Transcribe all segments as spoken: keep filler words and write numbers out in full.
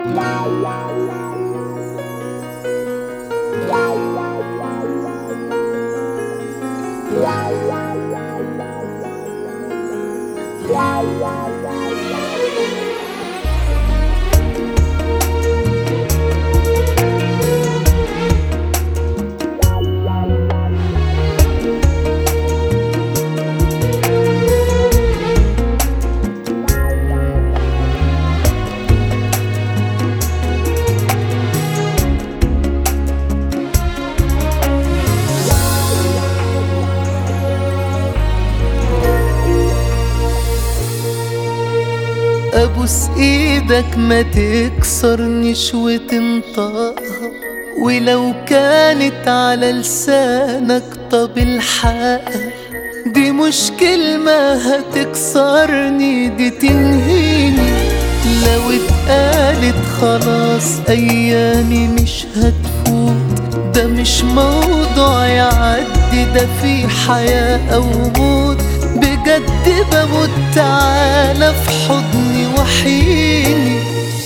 ابوس ايدك ما تكسرنيش وتنطقها، ولو كانت على لسانك طب الحقها. دي مش كلمة هتكسرني، دي تنهيني. لو اتقالت خلاص ايامي مش هتفوت. ده مش موضوع يعدي، ده في حياة او موت. بجد بموت، تعالى في حضني وحيني.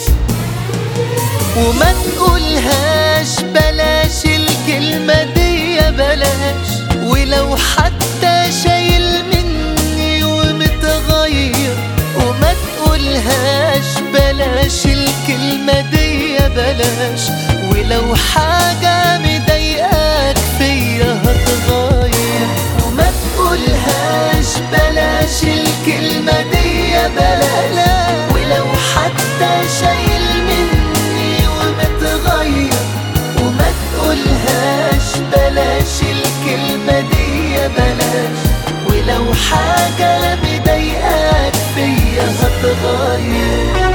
وما تقولهاش بلاش الكلمة دي بلاش، ولو حتى شايل مني ومتغير. وما تقولهاش بلاش الكلمة دي بلاش، ولو حاجة مضايقاك فيا هتغير. وما تقولهاش بلاش الكلمة دي بلاش، ولو حتى شايل مني ومتغير. وما تقولهاش بلاش الكلمة دي بلاش، ولو حاجة مضايقاك فيا هتغير.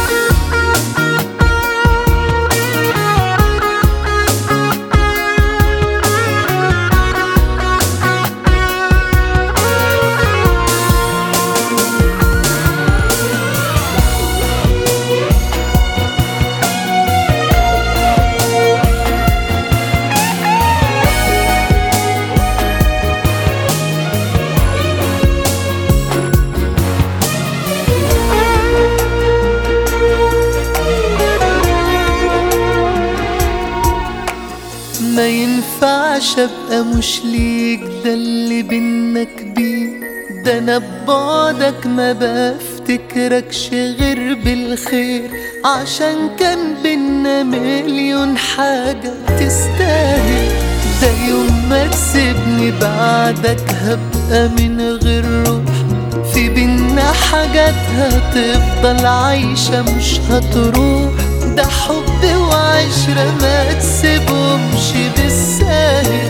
ما ينفعش ابقى مش ليك، ده اللي بينا كبير. ده انا ببعدك ما بفتكركش غير بالخير، عشان كان بينا مليون حاجة تستاهل. ده يوم ما تسيبني بعدك هبقى من غير روح. في بينا حاجات هتفضل عايشة مش هتروح. ده حب وعشرة ما تسيبهمش بالساهل.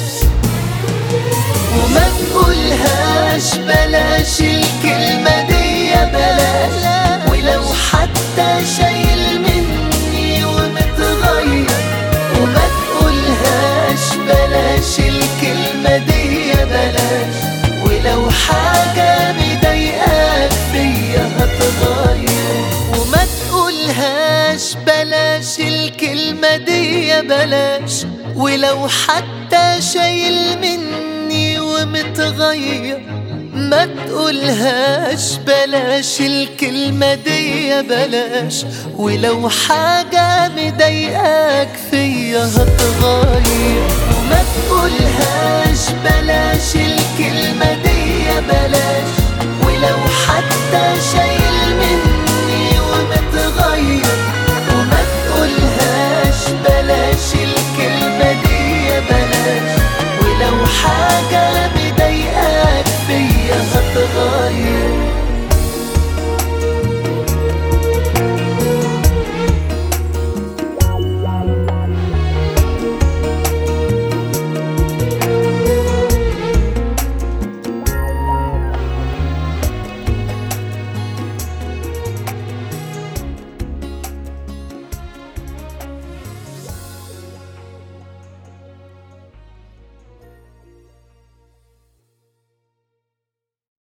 وما تقولهاش بلاش الكلمة دي بلاش، ولو حتى شايل مني ومتغير. وما تقولهاش بلاش الكلمة دي بلاش، ولو حاجة مضايقاك فيا هتغير. وما تقولهاش بلاش الكلمة دي بلاش، ولو حتى شايل مني ومتغير. ما تقولهاش بلاش الكلمة دي بلاش، ولو حاجة مضايقاك فيا هتغير. وما تقولهاش بلاش الكلمة دي بلاش، ولو حتى شايل مني ومتغير.